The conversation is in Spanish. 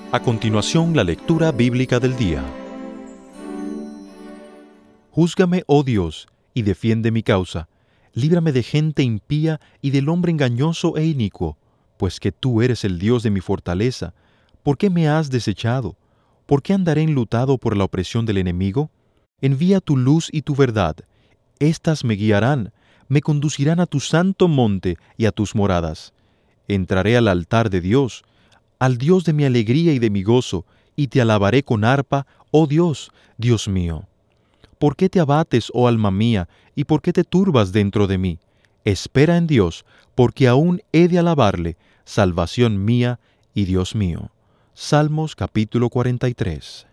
A continuación, la lectura bíblica del día. Júzgame, oh Dios, y defiende mi causa. Líbrame de gente impía y del hombre engañoso e inicuo, pues que tú eres el Dios de mi fortaleza. ¿Por qué me has desechado? ¿Por qué andaré enlutado por la opresión del enemigo? Envía tu luz y tu verdad. Éstas me guiarán, me conducirán a tu santo monte y a tus moradas. Entraré al altar de Dios, al Dios de mi alegría y de mi gozo, y te alabaré con arpa, oh Dios, Dios mío. ¿Por qué te abates, oh alma mía, y por qué te turbas dentro de mí? Espera en Dios, porque aún he de alabarle, salvación mía y Dios mío. Salmos capítulo 43.